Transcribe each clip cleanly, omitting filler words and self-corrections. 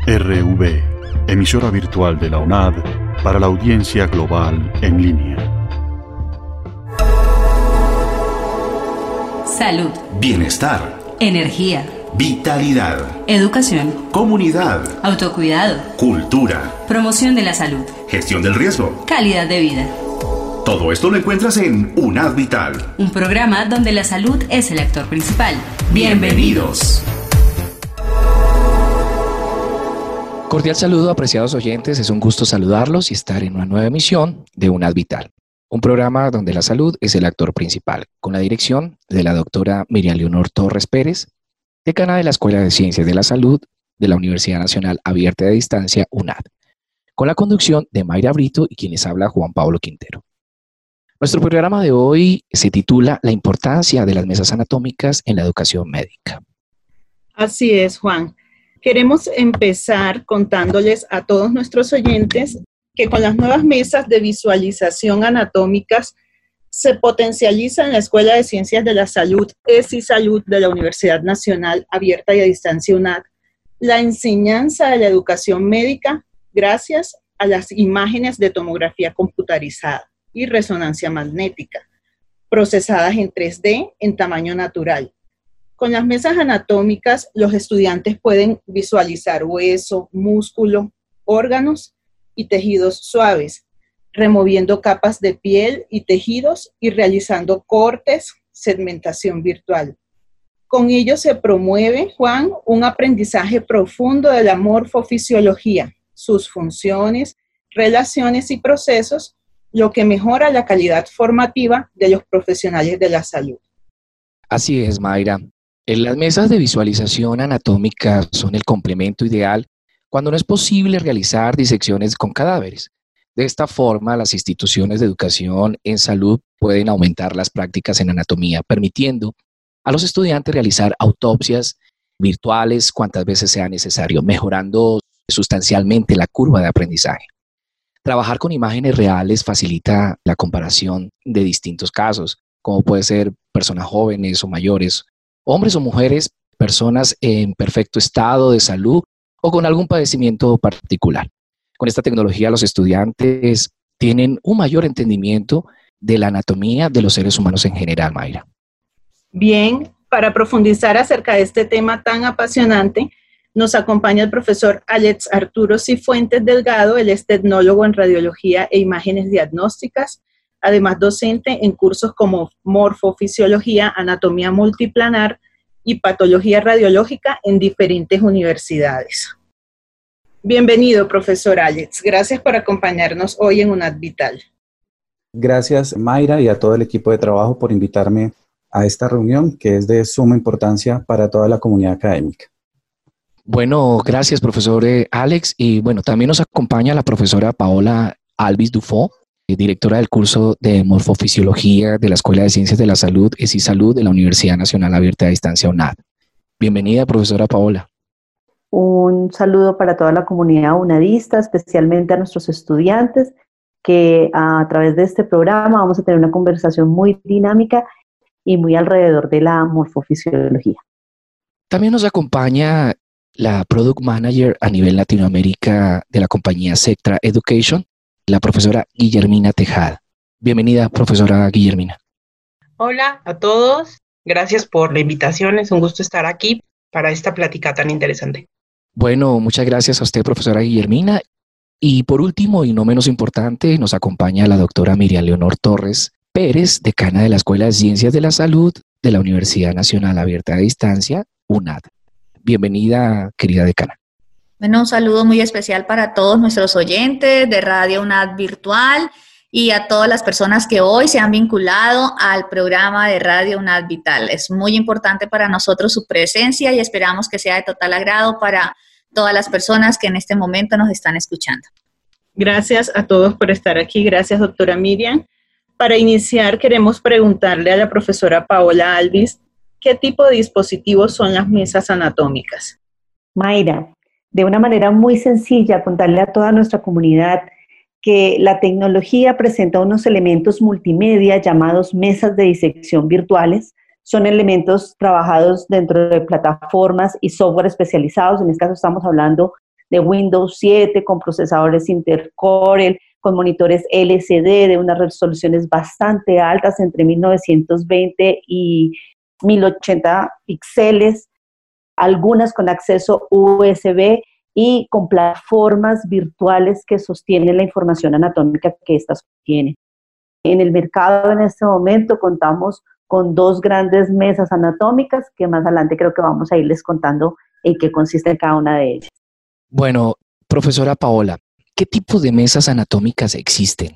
RV, emisora virtual de la UNAD para la audiencia global en línea. Salud. Bienestar. Energía. Vitalidad. Educación. Comunidad. Autocuidado. Cultura. Promoción de la salud. Gestión del riesgo. Calidad de vida. Todo esto lo encuentras en UNAD Vital. Un programa donde la salud es el actor principal. Bienvenidos. Cordial saludo, apreciados oyentes. Es un gusto saludarlos y estar en una nueva emisión de UNAD Vital. Un programa donde la salud es el actor principal, con la dirección de la doctora Miriam Leonor Torres Pérez, decana de la Escuela de Ciencias de la Salud de la Universidad Nacional Abierta de Distancia, UNAD, con la conducción de Mayra Brito y quien les habla, Juan Pablo Quintero. Nuestro programa de hoy se titula La importancia de las mesas anatómicas en la educación médica. Así es, Juan. Queremos empezar contándoles a todos nuestros oyentes que con las nuevas mesas de visualización anatómicas se potencializa en la Escuela de Ciencias de la Salud, ESISalud de la Universidad Nacional Abierta y a Distancia UNAD, la enseñanza de la educación médica gracias a las imágenes de tomografía computarizada y resonancia magnética, procesadas en 3D en tamaño natural. Con las mesas anatómicas, los estudiantes pueden visualizar hueso, músculo, órganos y tejidos suaves, removiendo capas de piel y tejidos y realizando cortes, segmentación virtual. Con ello se promueve, Juan, un aprendizaje profundo de la morfofisiología, sus funciones, relaciones y procesos, lo que mejora la calidad formativa de los profesionales de la salud. Así es, Mayra. Las mesas de visualización anatómica son el complemento ideal cuando no es posible realizar disecciones con cadáveres. De esta forma, las instituciones de educación en salud pueden aumentar las prácticas en anatomía, permitiendo a los estudiantes realizar autopsias virtuales cuantas veces sea necesario, mejorando sustancialmente la curva de aprendizaje. Trabajar con imágenes reales facilita la comparación de distintos casos, como puede ser personas jóvenes o mayores, hombres o mujeres, personas en perfecto estado de salud o con algún padecimiento particular. Con esta tecnología los estudiantes tienen un mayor entendimiento de la anatomía de los seres humanos en general, Mayra. Bien, para profundizar acerca de este tema tan apasionante, nos acompaña el profesor Alex Arturo Cifuentes Delgado. Él es tecnólogo en radiología e imágenes diagnósticas, además docente en cursos como morfofisiología, anatomía multiplanar y patología radiológica en diferentes universidades. Bienvenido, profesor Alex. Gracias por acompañarnos hoy en UNAD Vital. Gracias, Mayra, y a todo el equipo de trabajo por invitarme a esta reunión que es de suma importancia para toda la comunidad académica. Bueno, gracias, profesor Alex. Y bueno, también nos acompaña la profesora Paola Alvis Dufo, directora del curso de morfofisiología de la Escuela de Ciencias de la Salud, ESISalud de la Universidad Nacional Abierta de Distancia UNAD. Bienvenida, profesora Paola. Un saludo para toda la comunidad unadista, especialmente a nuestros estudiantes, que a través de este programa vamos a tener una conversación muy dinámica y muy alrededor de la morfofisiología. También nos acompaña la Product Manager a nivel Latinoamérica de la compañía Sectra Education, la profesora Guillermina Tejada. Bienvenida, profesora Guillermina. Hola a todos, gracias por la invitación, es un gusto estar aquí para esta plática tan interesante. Bueno, muchas gracias a usted, profesora Guillermina. Y por último, y no menos importante, nos acompaña la doctora Miriam Leonor Torres Pérez, decana de la Escuela de Ciencias de la Salud de la Universidad Nacional Abierta de Distancia, UNAD. Bienvenida, querida decana. Bueno, un saludo muy especial para todos nuestros oyentes de Radio UNAD Virtual y a todas las personas que hoy se han vinculado al programa de Radio UNAD Vital. Es muy importante para nosotros su presencia y esperamos que sea de total agrado para todas las personas que en este momento nos están escuchando. Gracias a todos por estar aquí. Gracias, doctora Miriam. Para iniciar, queremos preguntarle a la profesora Paola Alvis, ¿qué tipo de dispositivos son las mesas anatómicas? Mayra, de una manera muy sencilla, contarle a toda nuestra comunidad que la tecnología presenta unos elementos multimedia llamados mesas de disección virtuales. Son elementos trabajados dentro de plataformas y software especializados. En este caso estamos hablando de Windows 7 con procesadores Intercore, con monitores LCD de unas resoluciones bastante altas, entre 1920 y 1080 píxeles, algunas con acceso USB y con plataformas virtuales que sostienen la información anatómica que éstas contienen. En el mercado en este momento contamos con 2 grandes mesas anatómicas que más adelante creo que vamos a irles contando en qué consiste cada una de ellas. Bueno, profesora Paola, ¿qué tipo de mesas anatómicas existen?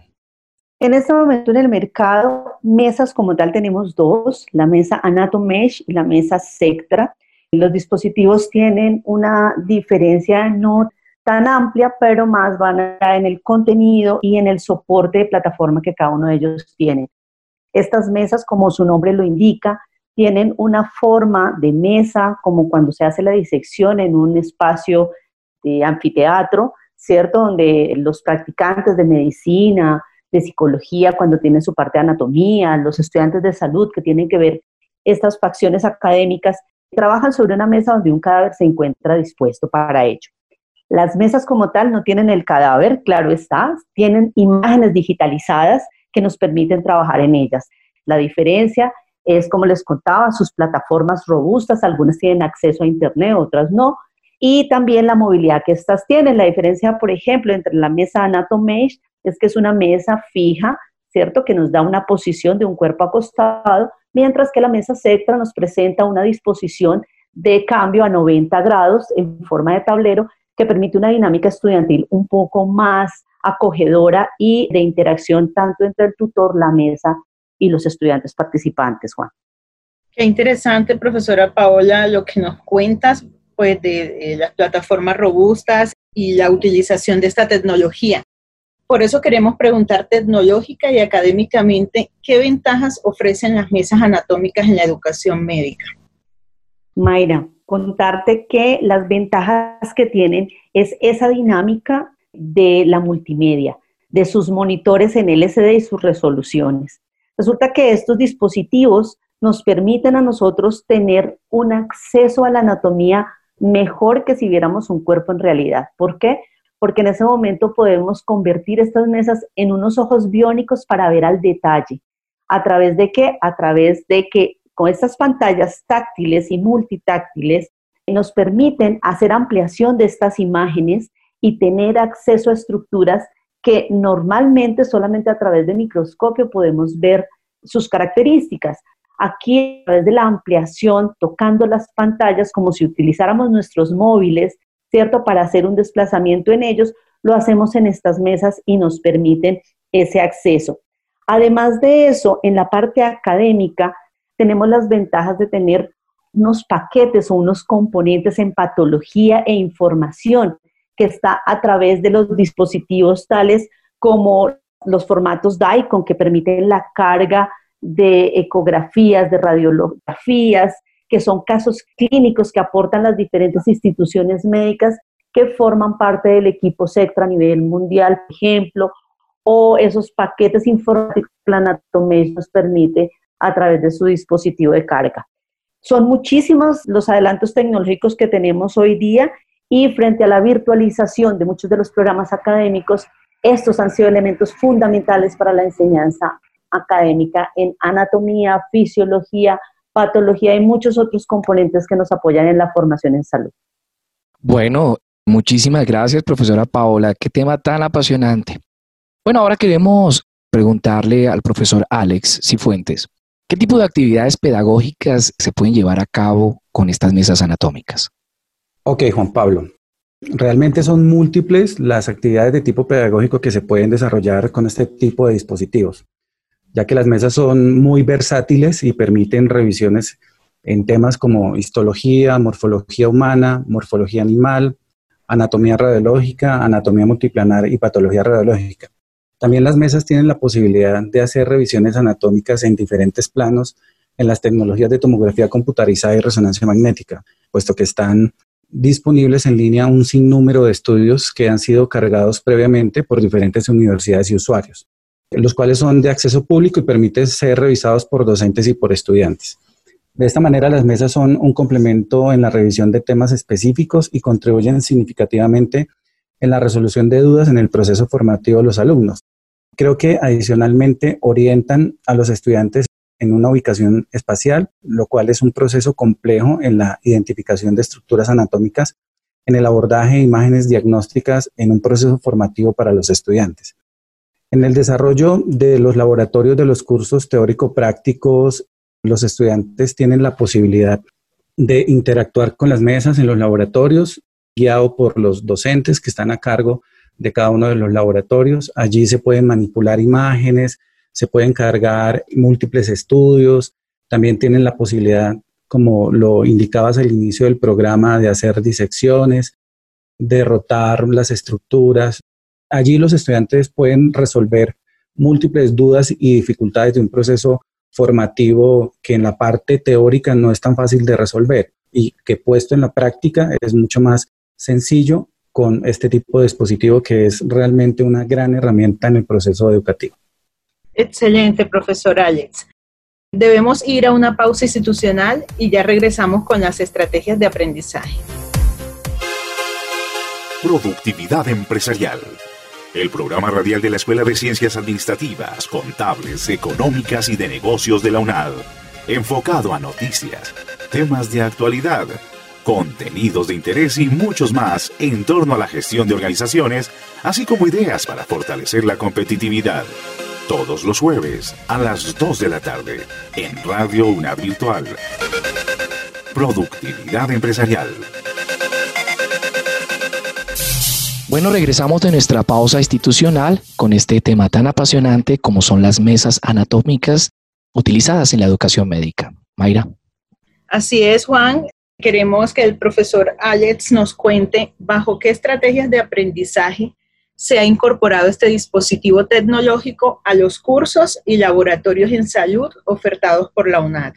En este momento en el mercado, mesas como tal tenemos 2, la mesa Anatomesh y la mesa Sectra. Los dispositivos tienen una diferencia no tan amplia, pero más van en el contenido y en el soporte de plataforma que cada uno de ellos tiene. Estas mesas, como su nombre lo indica, tienen una forma de mesa, como cuando se hace la disección en un espacio de anfiteatro, ¿cierto? Donde los practicantes de medicina, de psicología, cuando tienen su parte de anatomía, los estudiantes de salud que tienen que ver estas facciones académicas, trabajan sobre una mesa donde un cadáver se encuentra dispuesto para ello. Las mesas como tal no tienen el cadáver, claro está, tienen imágenes digitalizadas que nos permiten trabajar en ellas. La diferencia es, como les contaba, sus plataformas robustas, algunas tienen acceso a internet, otras no, y también la movilidad que estas tienen. La diferencia, por ejemplo, entre la mesa Anatomesh es que es una mesa fija, ¿cierto?, que nos da una posición de un cuerpo acostado, mientras que la mesa Sectra nos presenta una disposición de cambio a 90 grados en forma de tablero que permite una dinámica estudiantil un poco más acogedora y de interacción tanto entre el tutor, la mesa y los estudiantes participantes, Juan. Qué interesante, profesora Paola, lo que nos cuentas pues, de las plataformas robustas y la utilización de esta tecnología. Por eso queremos preguntar tecnológica y académicamente, ¿qué ventajas ofrecen las mesas anatómicas en la educación médica? Mayra, contarte que las ventajas que tienen es esa dinámica de la multimedia, de sus monitores en LCD y sus resoluciones. Resulta que estos dispositivos nos permiten a nosotros tener un acceso a la anatomía mejor que si viéramos un cuerpo en realidad. ¿Por qué? Porque en ese momento podemos convertir estas mesas en unos ojos biónicos para ver al detalle. ¿A través de qué? A través de que con estas pantallas táctiles y multitáctiles nos permiten hacer ampliación de estas imágenes y tener acceso a estructuras que normalmente solamente a través de microscopio podemos ver sus características. Aquí, a través de la ampliación, tocando las pantallas como si utilizáramos nuestros móviles, ¿cierto?, para hacer un desplazamiento en ellos, lo hacemos en estas mesas y nos permiten ese acceso. Además de eso, en la parte académica, tenemos las ventajas de tener unos paquetes o unos componentes en patología e información que está a través de los dispositivos tales como los formatos DICOM que permiten la carga de ecografías, de radiografías, que son casos clínicos que aportan las diferentes instituciones médicas que forman parte del equipo Sectra a nivel mundial, por ejemplo, o esos paquetes informáticos que la Anatomesh nos permite a través de su dispositivo de carga. Son muchísimos los adelantos tecnológicos que tenemos hoy día y frente a la virtualización de muchos de los programas académicos, estos han sido elementos fundamentales para la enseñanza académica en anatomía, fisiología, patología y muchos otros componentes que nos apoyan en la formación en salud. Bueno, muchísimas gracias, profesora Paola. Qué tema tan apasionante. Bueno, ahora queremos preguntarle al profesor Alex Cifuentes, ¿qué tipo de actividades pedagógicas se pueden llevar a cabo con estas mesas anatómicas? Ok, Juan Pablo. Realmente son múltiples las actividades de tipo pedagógico que se pueden desarrollar con este tipo de dispositivos, ya que las mesas son muy versátiles y permiten revisiones en temas como histología, morfología humana, morfología animal, anatomía radiológica, anatomía multiplanar y patología radiológica. También las mesas tienen la posibilidad de hacer revisiones anatómicas en diferentes planos en las tecnologías de tomografía computarizada y resonancia magnética, puesto que están disponibles en línea un sinnúmero de estudios que han sido cargados previamente por diferentes universidades y usuarios, los cuales son de acceso público y permiten ser revisados por docentes y por estudiantes. De esta manera, las mesas son un complemento en la revisión de temas específicos y contribuyen significativamente en la resolución de dudas en el proceso formativo de los alumnos. Creo que adicionalmente orientan a los estudiantes en una ubicación espacial, lo cual es un proceso complejo en la identificación de estructuras anatómicas, en el abordaje de imágenes diagnósticas en un proceso formativo para los estudiantes. En el desarrollo de los laboratorios de los cursos teórico-prácticos, los estudiantes tienen la posibilidad de interactuar con las mesas en los laboratorios, guiado por los docentes que están a cargo de cada uno de los laboratorios. Allí se pueden manipular imágenes, se pueden cargar múltiples estudios, también tienen la posibilidad, como lo indicabas al inicio del programa, de hacer disecciones, de rotar las estructuras. Allí los estudiantes pueden resolver múltiples dudas y dificultades de un proceso formativo que en la parte teórica no es tan fácil de resolver y que puesto en la práctica es mucho más sencillo con este tipo de dispositivo que es realmente una gran herramienta en el proceso educativo. Excelente, profesor Alex. Debemos ir a una pausa institucional y ya regresamos con las estrategias de aprendizaje. Productividad empresarial. El programa radial de la Escuela de Ciencias Administrativas, Contables, Económicas y de Negocios de la UNAD. Enfocado a noticias, temas de actualidad, contenidos de interés y muchos más en torno a la gestión de organizaciones, así como ideas para fortalecer la competitividad. Todos los jueves a las 2 de la tarde en Radio UNAD Virtual. Productividad empresarial. Bueno, regresamos de nuestra pausa institucional con este tema tan apasionante como son las mesas anatómicas utilizadas en la educación médica. Mayra. Así es, Juan. Queremos que el profesor Alex nos cuente bajo qué estrategias de aprendizaje se ha incorporado este dispositivo tecnológico a los cursos y laboratorios en salud ofertados por la UNAD.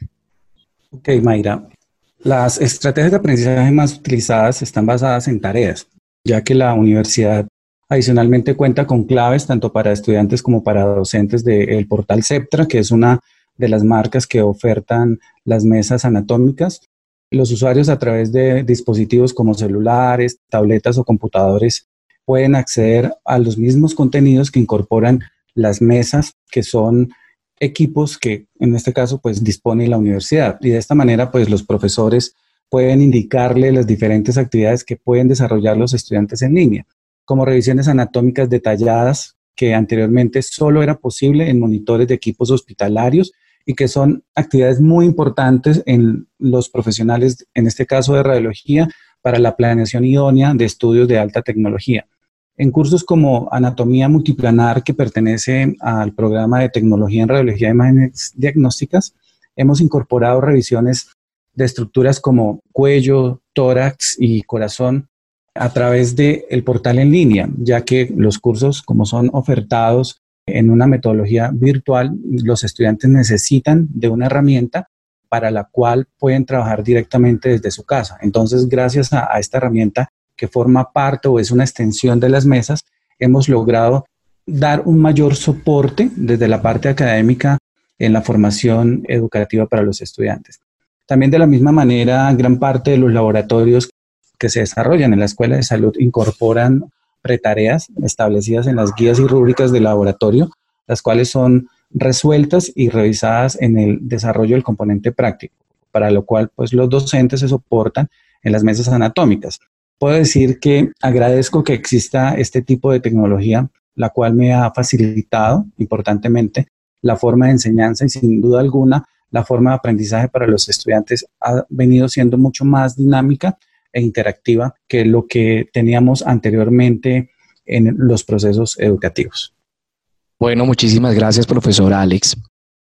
Ok, Mayra. Las estrategias de aprendizaje más utilizadas están basadas en tareas, ya que la universidad adicionalmente cuenta con claves tanto para estudiantes como para docentes del portal Ceptra, que es una de las marcas que ofertan las mesas anatómicas. Los usuarios a través de dispositivos como celulares, tabletas o computadores pueden acceder a los mismos contenidos que incorporan las mesas, que son equipos que en este caso pues dispone la universidad. Y de esta manera pues los profesores pueden indicarle las diferentes actividades que pueden desarrollar los estudiantes en línea, como revisiones anatómicas detalladas que anteriormente solo era posible en monitores de equipos hospitalarios y que son actividades muy importantes en los profesionales, en este caso de radiología, para la planeación idónea de estudios de alta tecnología. En cursos como Anatomía Multiplanar, que pertenece al programa de Tecnología en Radiología de Imágenes Diagnósticas, hemos incorporado revisiones de estructuras como cuello, tórax y corazón a través del portal en línea, ya que los cursos, como son ofertados en una metodología virtual, los estudiantes necesitan de una herramienta para la cual pueden trabajar directamente desde su casa. Entonces, gracias a esta herramienta que forma parte o es una extensión de las mesas, hemos logrado dar un mayor soporte desde la parte académica en la formación educativa para los estudiantes. También de la misma manera, gran parte de los laboratorios que se desarrollan en la Escuela de Salud incorporan pretareas establecidas en las guías y rúbricas del laboratorio, las cuales son resueltas y revisadas en el desarrollo del componente práctico, para lo cual pues los docentes se soportan en las mesas anatómicas. Puedo decir que agradezco que exista este tipo de tecnología, la cual me ha facilitado importantemente la forma de enseñanza y sin duda alguna la forma de aprendizaje para los estudiantes ha venido siendo mucho más dinámica e interactiva que lo que teníamos anteriormente en los procesos educativos. Bueno, muchísimas gracias, profesor Alex.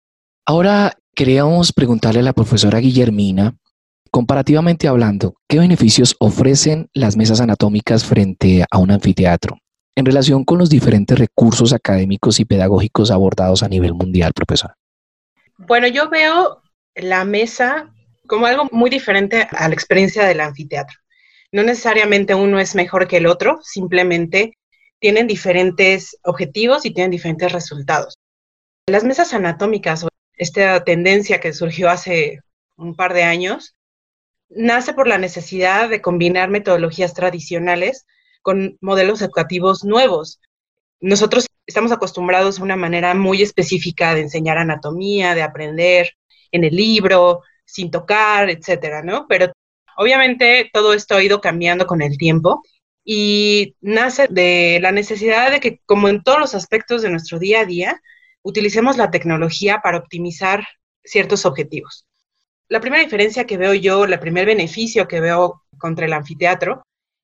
Ahora queríamos preguntarle a la profesora Guillermina, comparativamente hablando, ¿qué beneficios ofrecen las mesas anatómicas frente a un anfiteatro en relación con los diferentes recursos académicos y pedagógicos abordados a nivel mundial, profesora? Bueno, yo veo la mesa como algo muy diferente a la experiencia del anfiteatro. No necesariamente uno es mejor que el otro, simplemente tienen diferentes objetivos y tienen diferentes resultados. Las mesas anatómicas, esta tendencia que surgió hace un par de años, nace por la necesidad de combinar metodologías tradicionales con modelos educativos nuevos. Nosotros estamos acostumbrados a una manera muy específica de enseñar anatomía, de aprender en el libro, sin tocar, etcétera, ¿no? Pero obviamente todo esto ha ido cambiando con el tiempo y nace de la necesidad de que, como en todos los aspectos de nuestro día a día, utilicemos la tecnología para optimizar ciertos objetivos. La primera diferencia que veo yo, el primer beneficio que veo contra el anfiteatro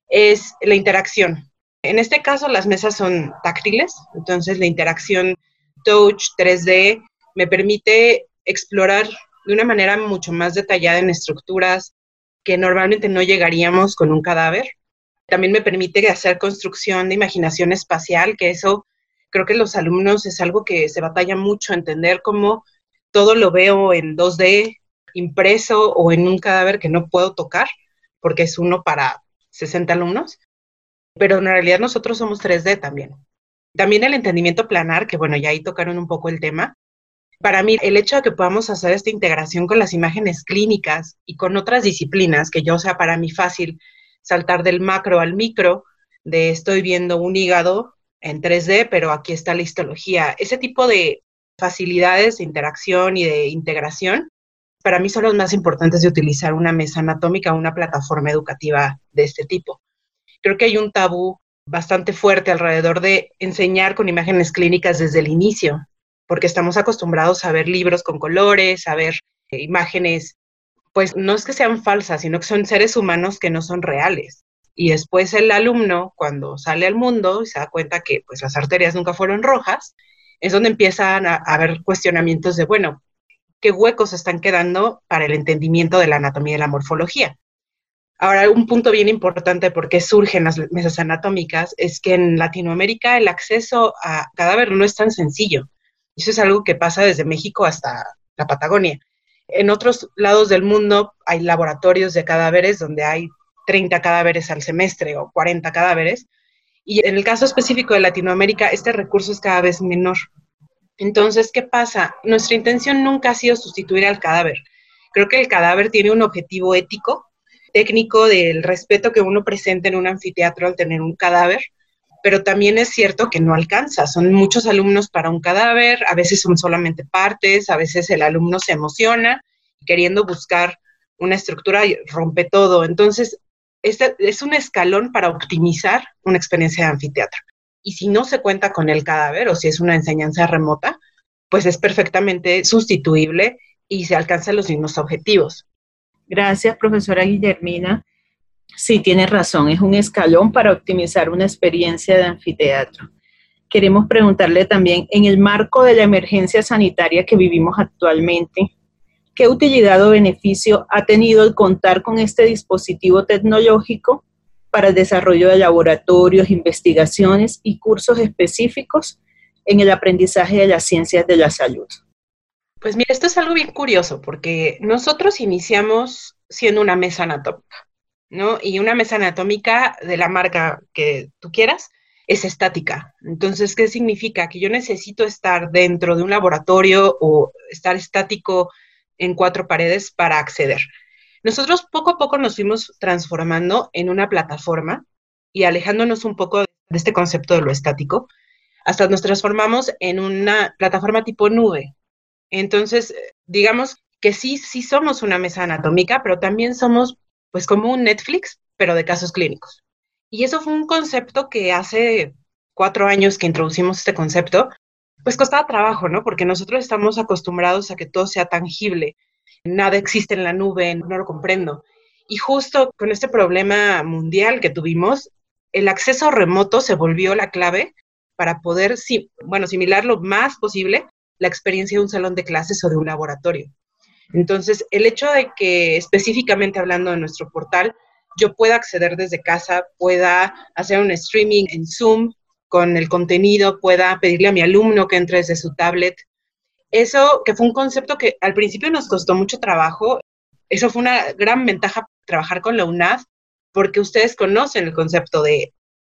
es la interacción. En este caso, las mesas son táctiles, entonces la interacción touch 3D me permite explorar de una manera mucho más detallada en estructuras que normalmente no llegaríamos con un cadáver. También me permite hacer construcción de imaginación espacial, que eso creo que los alumnos es algo que se batalla mucho, entender cómo todo lo veo en 2D, impreso o en un cadáver que no puedo tocar, porque es uno para 60 alumnos, pero en realidad nosotros somos 3D también. También el entendimiento planar, que bueno, ya ahí tocaron un poco el tema. Para mí, el hecho de que podamos hacer esta integración con las imágenes clínicas y con otras disciplinas, que ya sea para mí fácil saltar del macro al micro, de estoy viendo un hígado en 3D, pero aquí está la histología. Ese tipo de facilidades de interacción y de integración, para mí son los más importantes de utilizar una mesa anatómica o una plataforma educativa de este tipo. Creo que hay un tabú bastante fuerte alrededor de enseñar con imágenes clínicas desde el inicio, porque estamos acostumbrados a ver libros con colores, a ver imágenes, pues no es que sean falsas, sino que son seres humanos que no son reales. Y después el alumno, cuando sale al mundo y se da cuenta que pues las arterias nunca fueron rojas, es donde empiezan a haber cuestionamientos de, bueno, ¿qué huecos están quedando para el entendimiento de la anatomía y la morfología? Ahora, un punto bien importante por qué surgen las mesas anatómicas es que en Latinoamérica el acceso a cadáver no es tan sencillo. Eso es algo que pasa desde México hasta la Patagonia. En otros lados del mundo hay laboratorios de cadáveres donde hay 30 cadáveres al semestre o 40 cadáveres. Y en el caso específico de Latinoamérica, este recurso es cada vez menor. Entonces, ¿qué pasa? Nuestra intención nunca ha sido sustituir al cadáver. Creo que el cadáver tiene un objetivo ético, técnico, del respeto que uno presenta en un anfiteatro al tener un cadáver, pero también es cierto que no alcanza. Son muchos alumnos para un cadáver, a veces son solamente partes, a veces el alumno se emociona queriendo buscar una estructura y rompe todo. Entonces, este es un escalón para optimizar una experiencia de anfiteatro. Y si no se cuenta con el cadáver o si es una enseñanza remota, pues es perfectamente sustituible y se alcanzan los mismos objetivos. Gracias, profesora Guillermina. Sí, tiene razón, es un escalón para optimizar una experiencia de anfiteatro. Queremos preguntarle también, en el marco de la emergencia sanitaria que vivimos actualmente, ¿qué utilidad o beneficio ha tenido el contar con este dispositivo tecnológico para el desarrollo de laboratorios, investigaciones y cursos específicos en el aprendizaje de las ciencias de la salud? Pues mira, esto es algo bien curioso porque nosotros iniciamos siendo una mesa anatómica, ¿no? Y una mesa anatómica de la marca que tú quieras es estática. Entonces, ¿qué significa? Que yo necesito estar dentro de un laboratorio o estar estático en 4 paredes para acceder. Nosotros poco a poco nos fuimos transformando en una plataforma y alejándonos un poco de este concepto de lo estático, hasta nos transformamos en una plataforma tipo nube. Entonces, digamos que sí somos una mesa anatómica, pero también somos pues como un Netflix, pero de casos clínicos. Y eso fue un concepto que hace 4 años que introducimos este concepto, pues costaba trabajo, ¿no? Porque nosotros estamos acostumbrados a que todo sea tangible. Nada existe en la nube, no lo comprendo. Y justo con este problema mundial que tuvimos, el acceso remoto se volvió la clave para poder, similar lo más posible la experiencia de un salón de clases o de un laboratorio. Entonces, el hecho de que específicamente hablando de nuestro portal, yo pueda acceder desde casa, pueda hacer un streaming en Zoom con el contenido, pueda pedirle a mi alumno que entre desde su tablet. Eso que fue un concepto que al principio nos costó mucho trabajo, eso fue una gran ventaja trabajar con la UNAD, porque ustedes conocen el concepto de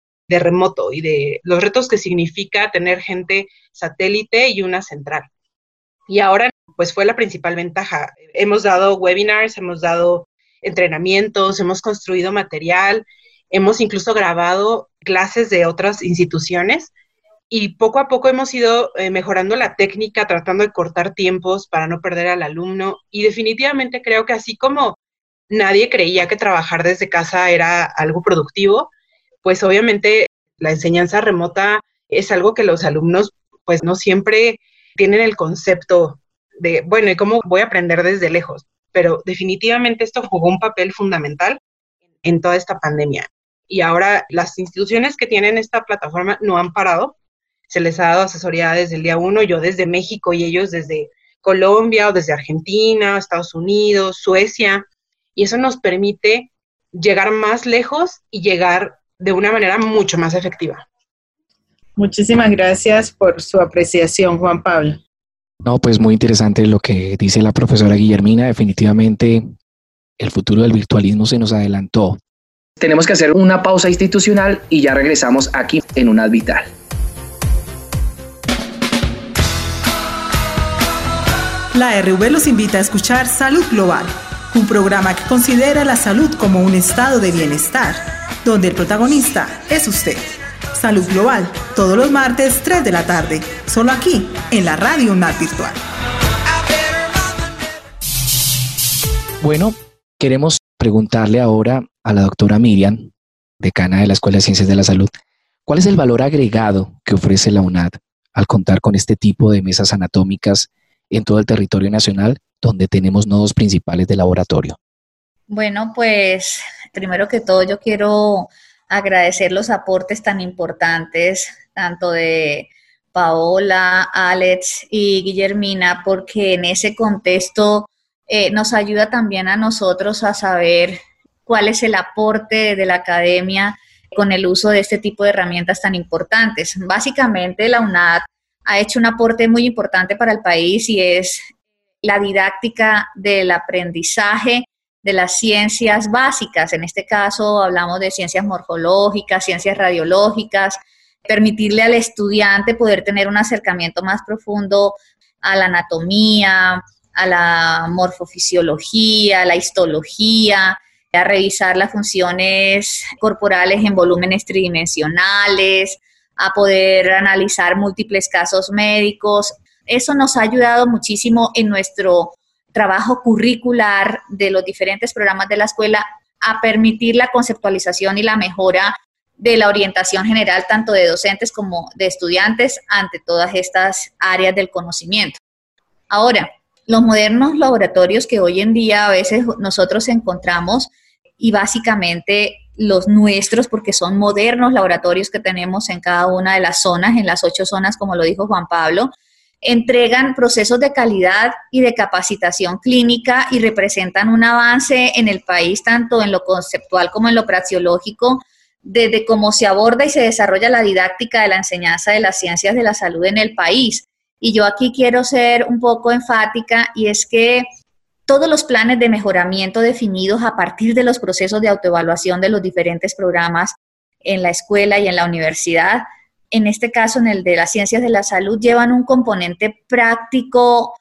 remoto y de los retos que significa tener gente satélite y una central. Y ahora pues fue la principal ventaja. Hemos dado webinars, hemos dado entrenamientos, hemos construido material, hemos incluso grabado clases de otras instituciones y poco a poco hemos ido mejorando la técnica, tratando de cortar tiempos para no perder al alumno, y definitivamente creo que así como nadie creía que trabajar desde casa era algo productivo, pues obviamente la enseñanza remota es algo que los alumnos pues no siempre tienen el concepto de, bueno, ¿y cómo voy a aprender desde lejos? Pero definitivamente esto jugó un papel fundamental en toda esta pandemia. Y ahora las instituciones que tienen esta plataforma no han parado. Se les ha dado asesoría desde el día 1, yo desde México y ellos desde Colombia o desde Argentina, Estados Unidos, Suecia. Y eso nos permite llegar más lejos y llegar de una manera mucho más efectiva. Muchísimas gracias por su apreciación, Juan Pablo. No, pues muy interesante lo que dice la profesora Guillermina. Definitivamente el futuro del virtualismo se nos adelantó. Tenemos que hacer una pausa institucional y ya regresamos aquí en UNAD Vital. La RV los invita a escuchar Salud Global, un programa que considera la salud como un estado de bienestar, donde el protagonista es usted. Salud Global, todos los martes, 3 de la tarde, solo aquí, en la Radio UNAD Virtual. Bueno, queremos preguntarle ahora a la doctora Miriam, decana de la Escuela de Ciencias de la Salud, ¿cuál es el valor agregado que ofrece la UNAD al contar con este tipo de mesas anatómicas en todo el territorio nacional, donde tenemos nodos principales de laboratorio? Bueno, pues primero que todo yo quiero agradecer los aportes tan importantes, tanto de Paola, Alex y Guillermina, porque en ese contexto nos ayuda también a nosotros a saber cuál es el aporte de la academia con el uso de este tipo de herramientas tan importantes. Básicamente, la UNAD ha hecho un aporte muy importante para el país y es la didáctica del aprendizaje de las ciencias básicas. En este caso hablamos de ciencias morfológicas, ciencias radiológicas, permitirle al estudiante poder tener un acercamiento más profundo a la anatomía, a la morfofisiología, a la histología, a revisar las funciones corporales en volúmenes tridimensionales, a poder analizar múltiples casos médicos. Eso nos ha ayudado muchísimo en nuestro trabajo curricular de los diferentes programas de la escuela a permitir la conceptualización y la mejora de la orientación general tanto de docentes como de estudiantes ante todas estas áreas del conocimiento. Ahora, los modernos laboratorios que hoy en día a veces nosotros encontramos, y básicamente los nuestros, porque son modernos laboratorios que tenemos en cada una de las zonas, en las 8 zonas, como lo dijo Juan Pablo, entregan procesos de calidad y de capacitación clínica y representan un avance en el país, tanto en lo conceptual como en lo praxeológico, desde cómo se aborda y se desarrolla la didáctica de la enseñanza de las ciencias de la salud en el país. Y yo aquí quiero ser un poco enfática, y es que todos los planes de mejoramiento definidos a partir de los procesos de autoevaluación de los diferentes programas en la escuela y en la universidad, en este caso en el de las ciencias de la salud, llevan un componente práctico,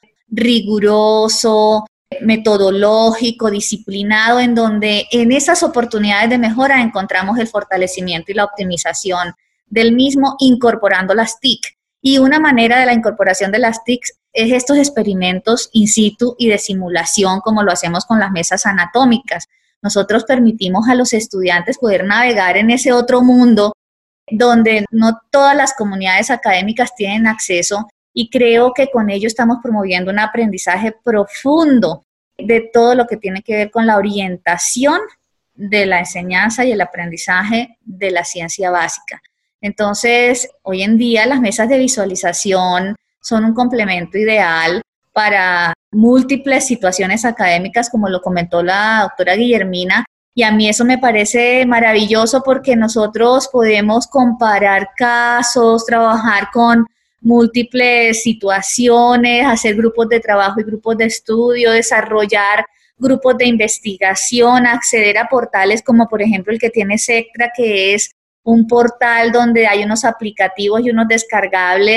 riguroso, metodológico, disciplinado, en donde en esas oportunidades de mejora encontramos el fortalecimiento y la optimización del mismo, incorporando las TIC. Y una manera de la incorporación de las TIC es estos experimentos in situ y de simulación, como lo hacemos con las mesas anatómicas. Nosotros permitimos a los estudiantes poder navegar en ese otro mundo donde no todas las comunidades académicas tienen acceso, y creo que con ello estamos promoviendo un aprendizaje profundo de todo lo que tiene que ver con la orientación de la enseñanza y el aprendizaje de la ciencia básica. Entonces, hoy en día las mesas de visualización son un complemento ideal para múltiples situaciones académicas, como lo comentó la doctora Guillermina, y a mí eso me parece maravilloso porque nosotros podemos comparar casos, trabajar con múltiples situaciones, hacer grupos de trabajo y grupos de estudio, desarrollar grupos de investigación, acceder a portales como por ejemplo el que tiene Sectra, que es un portal donde hay unos aplicativos y unos descargables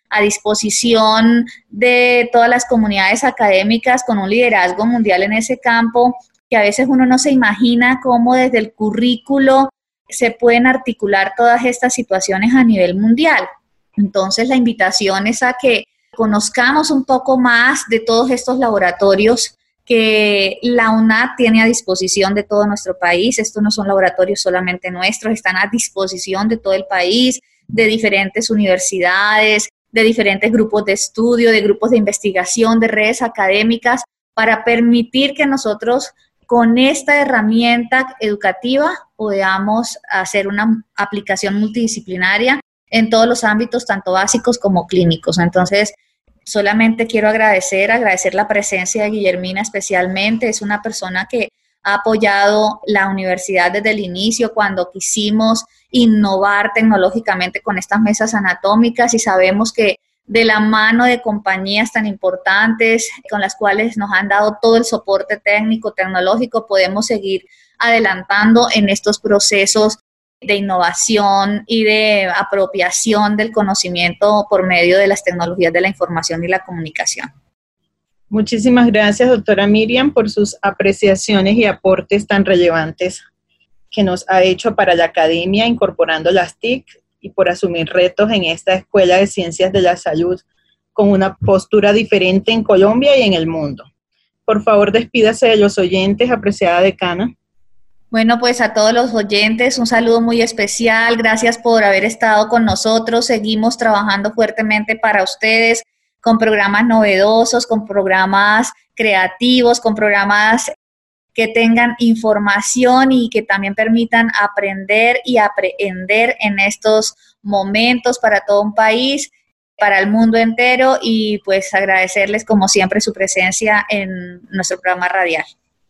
a disposición de todas las comunidades académicas con un liderazgo mundial en ese campo, que a veces uno no se imagina cómo desde el currículo se pueden articular todas estas situaciones a nivel mundial. Entonces, la invitación es a que conozcamos un poco más de todos estos laboratorios que la UNAD tiene a disposición de todo nuestro país. Estos no son laboratorios solamente nuestros, están a disposición de todo el país, de diferentes universidades, de diferentes grupos de estudio, de grupos de investigación, de redes académicas, para permitir que nosotros con esta herramienta educativa podamos hacer una aplicación multidisciplinaria en todos los ámbitos, tanto básicos como clínicos. Entonces, solamente quiero agradecer la presencia de Guillermina especialmente. Es una persona que ha apoyado la universidad desde el inicio cuando quisimos innovar tecnológicamente con estas mesas anatómicas, y sabemos que de la mano de compañías tan importantes con las cuales nos han dado todo el soporte técnico, tecnológico, podemos seguir adelantando en estos procesos de innovación y de apropiación del conocimiento por medio de las tecnologías de la información y la comunicación. Muchísimas gracias, doctora Miriam, por sus apreciaciones y aportes tan relevantes que nos ha hecho para la academia incorporando las TIC, y por asumir retos en esta Escuela de Ciencias de la Salud con una postura diferente en Colombia y en el mundo. Por favor, despídase de los oyentes, apreciada decana. Bueno, pues a todos los oyentes, un saludo muy especial. Gracias por haber estado con nosotros. Seguimos trabajando fuertemente para ustedes con programas novedosos, con programas creativos, con programas que tengan información y que también permitan aprender y aprehender en estos momentos para todo un país, para el mundo entero, y pues agradecerles como siempre su presencia en nuestro programa radial.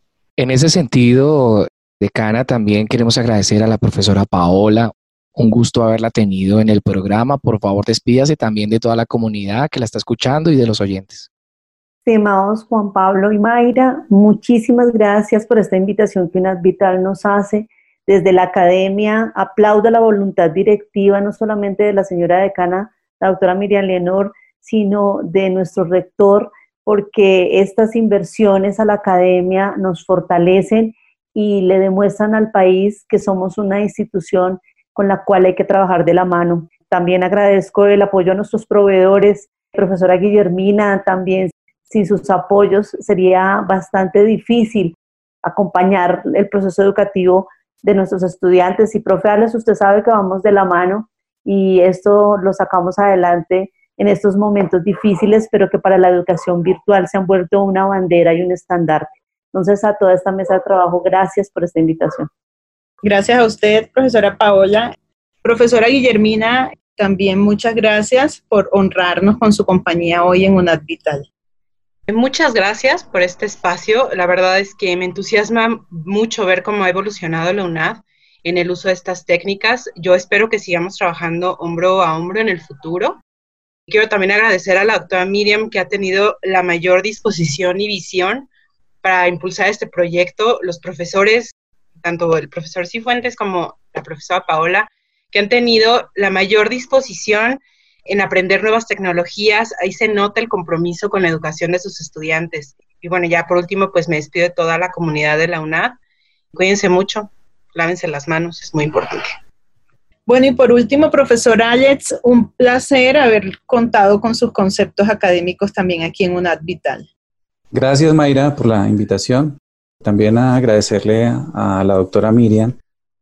En ese sentido, decana, también queremos agradecer a la profesora Paola. Un gusto haberla tenido en el programa. Por favor, despídase también de toda la comunidad que la está escuchando y de los oyentes. Estimados Juan Pablo y Mayra, muchísimas gracias por esta invitación que UNAD Vital nos hace. Desde la academia aplaudo la voluntad directiva, no solamente de la señora decana, la doctora Miriam Leonor, sino de nuestro rector, porque estas inversiones a la academia nos fortalecen y le demuestran al país que somos una institución con la cual hay que trabajar de la mano. También agradezco el apoyo a nuestros proveedores, profesora Guillermina, también sin sus apoyos sería bastante difícil acompañar el proceso educativo de nuestros estudiantes. Y profe Alex, usted sabe que vamos de la mano y esto lo sacamos adelante en estos momentos difíciles, pero que para la educación virtual se han vuelto una bandera y un estandarte. Entonces, a toda esta mesa de trabajo, gracias por esta invitación. Gracias a usted, profesora Paola. Profesora Guillermina, también muchas gracias por honrarnos con su compañía hoy en UNAD Vital. Muchas gracias por este espacio. La verdad es que me entusiasma mucho ver cómo ha evolucionado la UNAD en el uso de estas técnicas. Yo espero que sigamos trabajando hombro a hombro en el futuro. Quiero también agradecer a la doctora Miriam, que ha tenido la mayor disposición y visión para impulsar este proyecto. Los profesores, tanto el profesor Cifuentes como la profesora Paola, que han tenido la mayor disposición en aprender nuevas tecnologías. Ahí se nota el compromiso con la educación de sus estudiantes. Y bueno, ya por último, pues me despido de toda la comunidad de la UNAD. Cuídense mucho, lávense las manos, es muy importante. Bueno, y por último, profesor Alex, un placer haber contado con sus conceptos académicos también aquí en UNAD Vital. Gracias, Mayra, por la invitación. También agradecerle a la doctora Miriam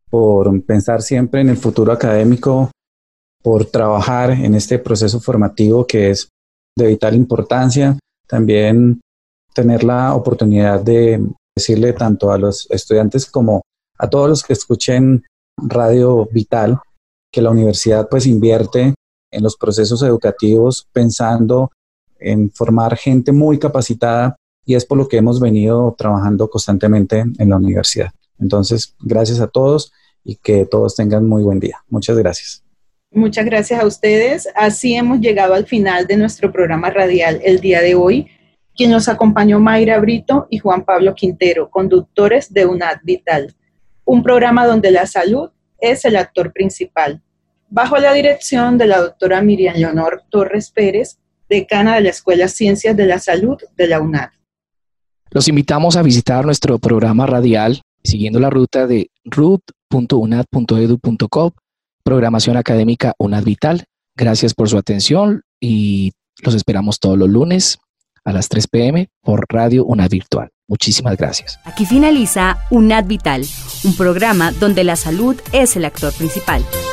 por pensar siempre en el futuro académico, por trabajar en este proceso formativo que es de vital importancia. También tener la oportunidad de decirle tanto a los estudiantes como a todos los que escuchen Radio Vital que la universidad pues invierte en los procesos educativos pensando en formar gente muy capacitada, y es por lo que hemos venido trabajando constantemente en la universidad. Entonces, gracias a todos y que todos tengan muy buen día. Muchas gracias. Muchas gracias a ustedes. Así hemos llegado al final de nuestro programa radial el día de hoy. Quien nos acompañó, Mayra Brito y Juan Pablo Quintero, conductores de UNAD Vital, un programa donde la salud es el actor principal. bajo la dirección de la doctora Miriam Leonor Torres Pérez, decana de la Escuela Ciencias de la Salud de la UNAD. Los invitamos a visitar nuestro programa radial siguiendo la ruta de rut.unad.edu.co, programación académica UNAD Vital. Gracias por su atención y los esperamos todos los lunes a las 3 p.m. por Radio UNAD Virtual. Muchísimas gracias. Aquí finaliza UNAD Vital, un programa donde la salud es el actor principal.